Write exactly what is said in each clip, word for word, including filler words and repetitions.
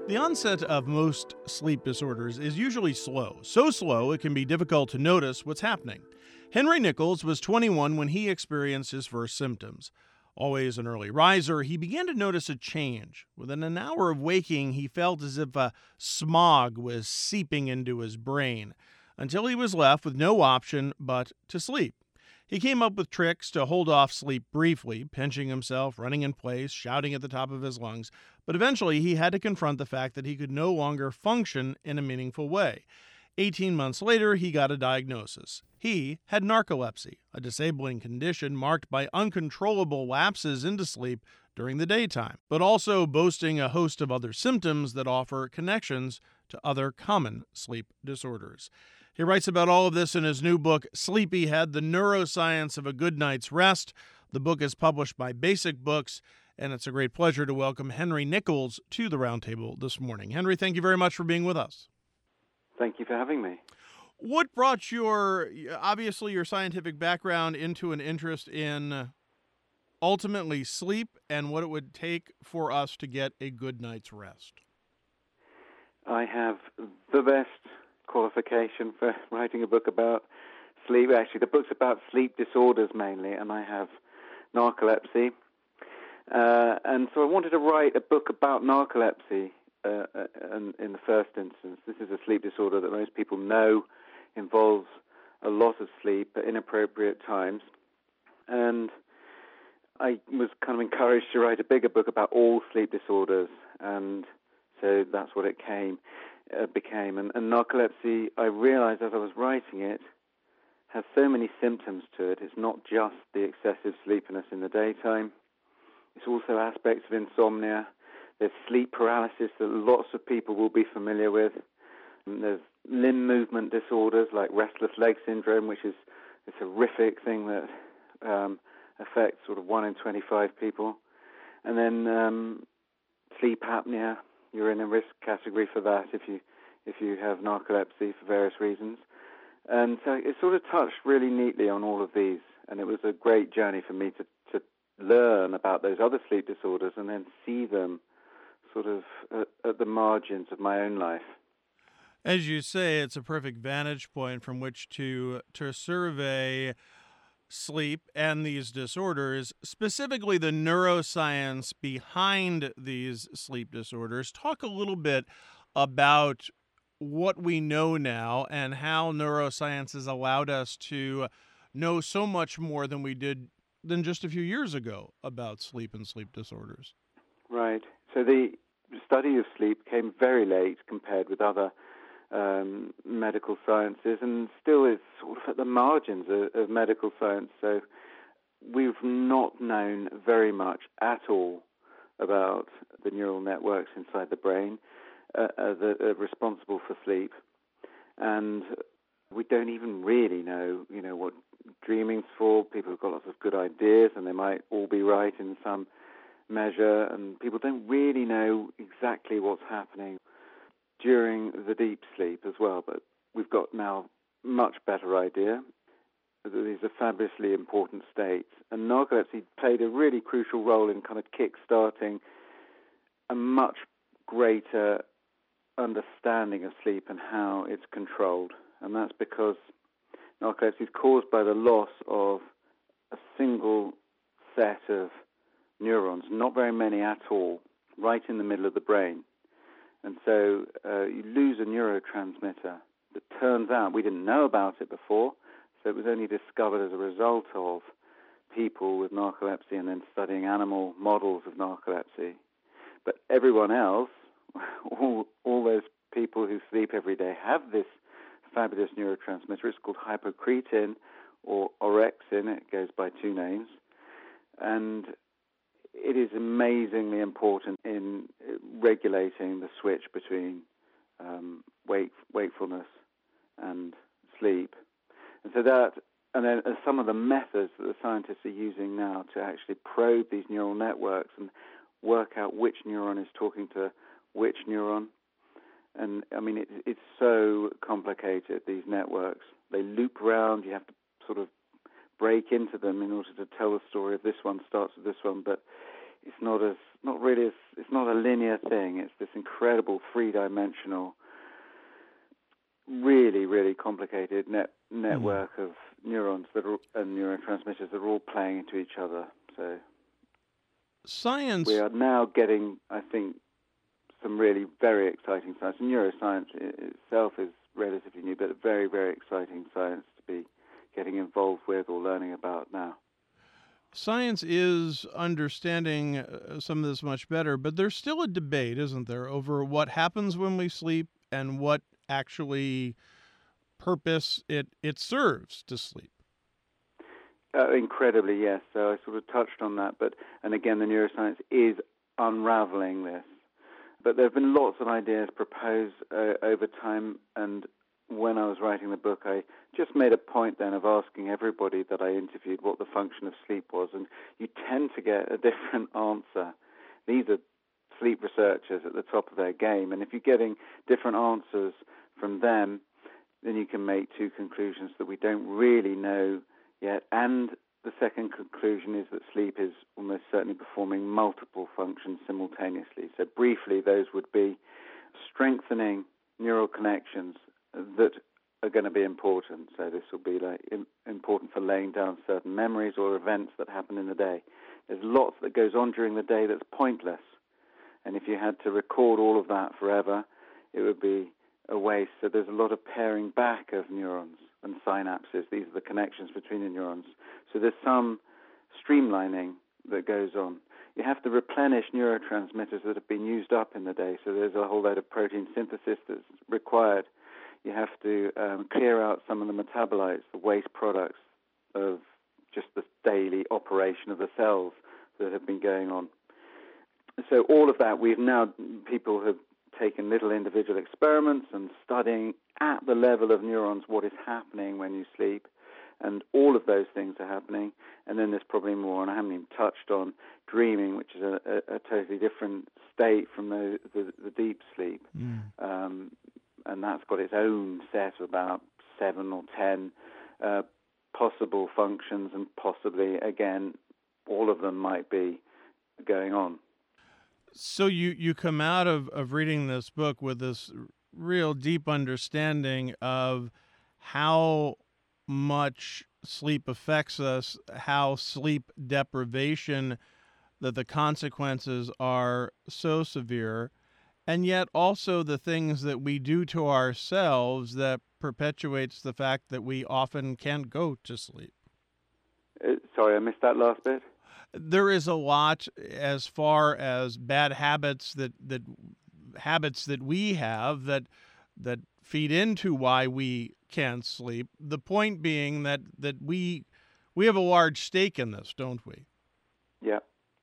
The onset of most sleep disorders is usually slow, so slow it can be difficult to notice what's happening. Henry Nichols was twenty-one when he experienced his first symptoms. Always an early riser, he began to notice a change. Within an hour of waking, he felt as if a smog was seeping into his brain, until he was left with no option but to sleep. He came up with tricks to hold off sleep briefly, pinching himself, running in place, shouting at the top of his lungs. But eventually, he had to confront the fact that he could no longer function in a meaningful way. Eighteen months later, he got a diagnosis. He had narcolepsy, a disabling condition marked by uncontrollable lapses into sleep during the daytime, but also boasting a host of other symptoms that offer connections to other common sleep disorders. He writes about all of this in his new book, Sleepyhead, The Neuroscience of a Good Night's Rest. The book is published by Basic Books, and it's a great pleasure to welcome Henry Nichols to the Roundtable this morning. Henry, thank you very much for being with us. Thank you for having me. What brought your, obviously your scientific background into an interest in ultimately sleep and what it would take for us to get a good night's rest? I have the best qualification for writing a book about sleep. Actually, the book's about sleep disorders mainly, and I have narcolepsy. Uh, and so I wanted to write a book about narcolepsy uh, in, in the first instance. This is a sleep disorder that most people know involves a lot of sleep at inappropriate times. And I was kind of encouraged to write a bigger book about all sleep disorders, and so that's what it came, uh, became. And, and narcolepsy, I realized as I was writing it, has so many symptoms to it. It's not just the excessive sleepiness in the daytime. It's also aspects of insomnia. There's sleep paralysis that lots of people will be familiar with. And there's limb movement disorders like restless leg syndrome, which is this horrific thing that um, affects sort of one in twenty-five people. And then um, sleep apnea. You're in a risk category for that if you if you have narcolepsy for various reasons. And so it sort of touched really neatly on all of these. And it was a great journey for me to, to learn about those other sleep disorders and then see them sort of at, at the margins of my own life. As you say, it's a perfect vantage point from which to to survey sleep and these disorders, specifically the neuroscience behind these sleep disorders. Talk a little bit about what we know now and how neuroscience has allowed us to know so much more than we did than just a few years ago about sleep and sleep disorders. Right. So the study of sleep came very late compared with other Um, medical sciences, and still is sort of at the margins of, of medical science. So we've not known very much at all about the neural networks inside the brain uh, uh, that are responsible for sleep, and we don't even really know, you know, what dreaming's for. People have got lots of good ideas, and they might all be right in some measure, and people don't really know exactly what's happening during the deep sleep as well, but we've got now much better idea. These are fabulously important states, and narcolepsy played a really crucial role in kind of kick-starting a much greater understanding of sleep and how it's controlled. And that's because narcolepsy is caused by the loss of a single set of neurons, not very many at all, right in the middle of the brain. And so uh, you lose a neurotransmitter that turns out, we didn't know about it before, so it was only discovered as a result of people with narcolepsy and then studying animal models of narcolepsy. But everyone else, all, all those people who sleep every day have this fabulous neurotransmitter. It's called hypocretin or orexin. It goes by two names. And it is amazingly important in regulating the switch between um, wake, wakefulness and sleep. And so that, and then uh, some of the methods that the scientists are using now to actually probe these neural networks and work out which neuron is talking to which neuron. And I mean, it, it's so complicated, these networks. They loop around, you have to sort of break into them in order to tell the story of this one starts with this one, but it's not as not really as it's not a linear thing. It's this incredible three-dimensional, really, really complicated net network mm. of neurons that are, and neurotransmitters that are all playing into each other. So science. We are now getting, I think, some really very exciting science. And neuroscience itself is relatively new, but very, very exciting science to be getting involved with or learning about now. Science is understanding uh, some of this much better, but there's still a debate, isn't there, over what happens when we sleep and what actually purpose it, it serves to sleep. Uh, incredibly, yes. So I sort of touched on that, but and again, the neuroscience is unraveling this. But there have been lots of ideas proposed uh, over time, and when I was writing the book, I just made a point then of asking everybody that I interviewed what the function of sleep was, and you tend to get a different answer. These are sleep researchers at the top of their game, and if you're getting different answers from them, then you can make two conclusions that we don't really know yet. And the second conclusion is that sleep is almost certainly performing multiple functions simultaneously. So briefly, those would be strengthening neural connections that are going to be important. So this will be like important for laying down certain memories or events that happen in the day. There's lots that goes on during the day that's pointless. And if you had to record all of that forever, it would be a waste. So there's a lot of paring back of neurons and synapses. These are the connections between the neurons. So there's some streamlining that goes on. You have to replenish neurotransmitters that have been used up in the day. So there's a whole load of protein synthesis that's required. You have to um, clear out some of the metabolites, the waste products of just the daily operation of the cells that have been going on. So all of that, we've now, people have taken little individual experiments and studying at the level of neurons what is happening when you sleep. And all of those things are happening. And then there's probably more, and I haven't even touched on dreaming, which is a, a, a totally different state from the, the, the deep sleep. Mm. Um, and that's got its own set of about seven or ten uh, possible functions, and possibly, again, all of them might be going on. So you, you come out of, of reading this book with this real deep understanding of how much sleep affects us, how sleep deprivation, that the consequences are so severe, and yet also the things that we do to ourselves that perpetuates the fact that we often can't go to sleep. Uh, sorry, I missed that last bit. There is a lot as far as bad habits that that habits that we have that that feed into why we can't sleep. The point being that that we we have a large stake in this, don't we? Yeah.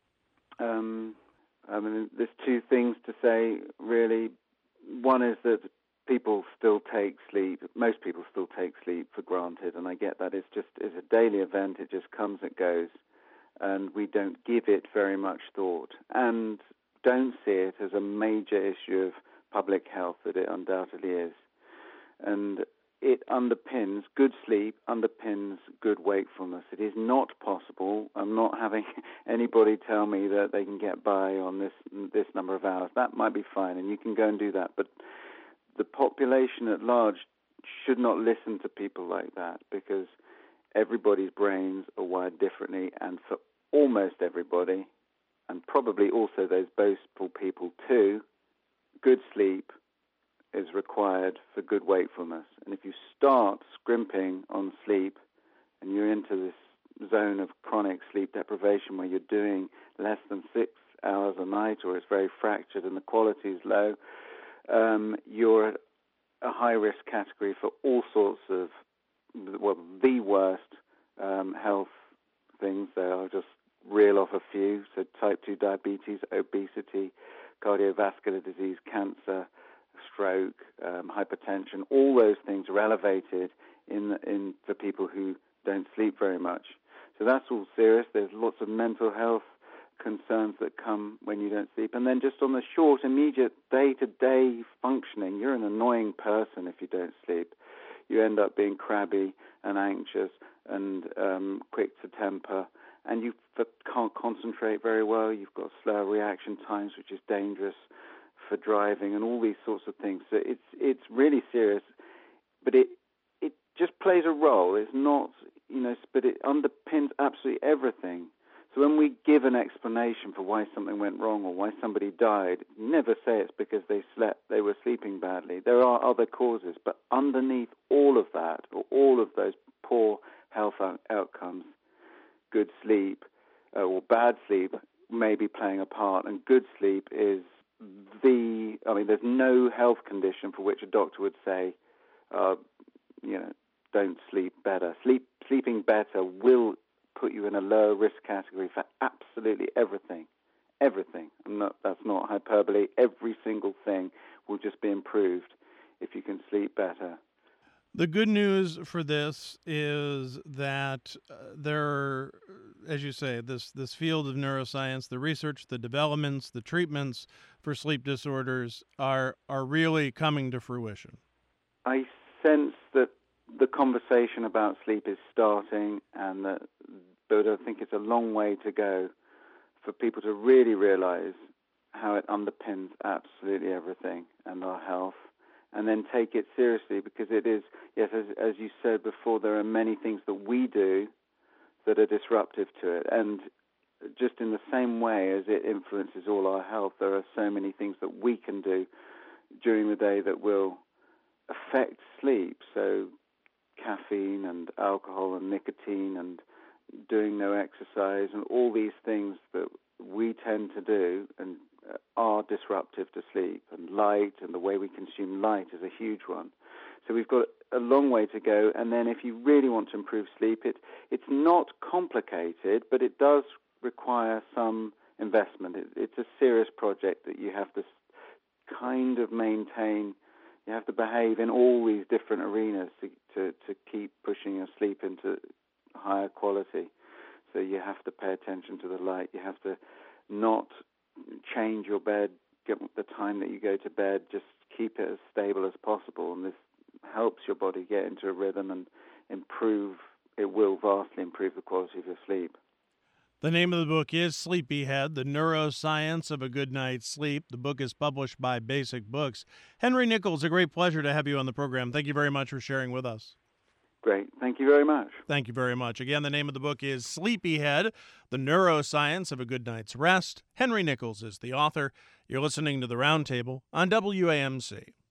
Um, I mean, there's two things to say, really. One is that people still take sleep, most people still take sleep for granted, and I get that. It's just it's a daily event. It just comes and goes, and we don't give it very much thought, and don't see it as a major issue of public health that it undoubtedly is. And it underpins, good sleep underpins good wakefulness. It is not possible, I'm not having anybody tell me that they can get by on this this number of hours. That might be fine, and you can go and do that. But the population at large should not listen to people like that, because everybody's brains are wired differently, and for almost everybody, and probably also those boastful people too, good sleep is required for good wakefulness. And if you start scrimping on sleep and you're into this zone of chronic sleep deprivation where you're doing less than six hours a night, or it's very fractured and the quality is low, um, you're at a high-risk category for all sorts of, well, the worst um, health things. There, I'll just reel off a few. So type two diabetes, obesity, cardiovascular disease, cancer, stroke, um, hypertension, all those things are elevated in in for people who don't sleep very much. So that's all serious. There's lots of mental health concerns that come when you don't sleep. And then just on the short, immediate, day-to-day functioning, you're an annoying person if you don't sleep. You end up being crabby and anxious and um, quick to temper and you f- can't concentrate very well. You've got slower reaction times, which is dangerous for driving, and all these sorts of things. So it's it's really serious, but it it just plays a role. It's not, you know, but it underpins absolutely everything. So when we give an explanation for why something went wrong or why somebody died, never say it's because they slept, they were sleeping badly. There are other causes, but underneath all of that, or all of those poor health out- outcomes, good sleep uh, or bad sleep may be playing a part, and good sleep is the, I mean, there's no health condition for which a doctor would say, uh, you know, don't sleep better. Sleep, sleeping better will put you in a lower risk category for absolutely everything. Everything. I'm not, that's not hyperbole. Every single thing will just be improved if you can sleep better. The good news for this is that uh, there, as you say, this, this field of neuroscience, the research, the developments, the treatments for sleep disorders are are really coming to fruition. I sense that the conversation about sleep is starting, and that, but I think it's a long way to go for people to really realize how it underpins absolutely everything and our health, and then take it seriously, because it is, yes, as, as you said before, there are many things that we do that are disruptive to it. And just in the same way as it influences all our health, there are so many things that we can do during the day that will affect sleep. So caffeine and alcohol and nicotine and doing no exercise and all these things that we tend to do and are disruptive to sleep, and light and the way we consume light is a huge one. So we've got a long way to go. And then if you really want to improve sleep, it it's not complicated, but it does require some investment. It, it's a serious project that you have to kind of maintain. You have to behave in all these different arenas to, to, to keep pushing your sleep into higher quality. So you have to pay attention to the light. You have to not change your bed, get the time that you go to bed, just keep it as stable as possible. And this helps your body get into a rhythm and improve, it will vastly improve the quality of your sleep. The name of the book is Sleepyhead, The Neuroscience of a Good Night's Sleep. The book is published by Basic Books. Henry Nichols, a great pleasure to have you on the program. Thank you very much for sharing with us. Great. Thank you very much. Thank you very much. Again, the name of the book is Sleepyhead, The Neuroscience of a Good Night's Rest. Henry Nichols is the author. You're listening to The Roundtable on W A M C.